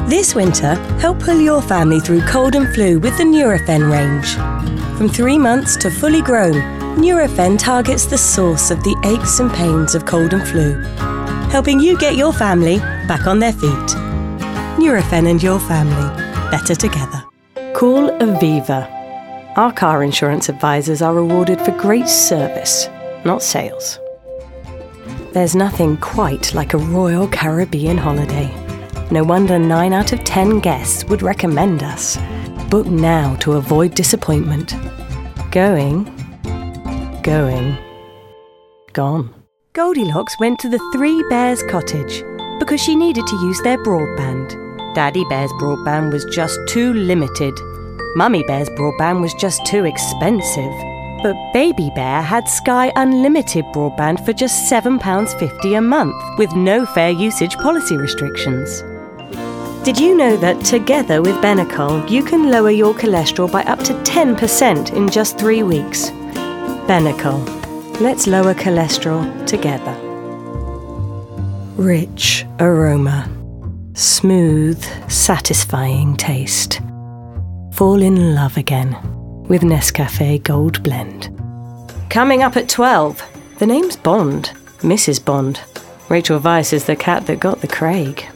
This winter, help pull your family through cold and flu with the Nurofen range. From 3 months to fully grown, Nurofen targets the source of the aches and pains of cold and flu, helping you get your family back on their feet. Nurofen and your family, better together. Call Aviva. Our car insurance advisors are rewarded for great service, not sales. There's nothing quite like a Royal Caribbean holiday. No wonder 9 out of 10 guests would recommend us. Book now to avoid disappointment. Going, gone. Goldilocks went to the Three Bears cottage because she needed to use their broadband. Daddy Bear's broadband was just too limited. Mummy Bear's broadband was just too expensive. But Baby Bear had Sky Unlimited broadband for just £7.50 a month with no fair usage policy restrictions. Did you know that together with Benecol, you can lower your cholesterol by up to 10% in just 3 weeks? Benecol. Let's lower cholesterol together. Rich aroma. Smooth, satisfying taste. Fall in love again with Nescafe Gold Blend. Coming up at 12. The name's Bond. Mrs. Bond. Rachel Weisz is the cat that got the Craig.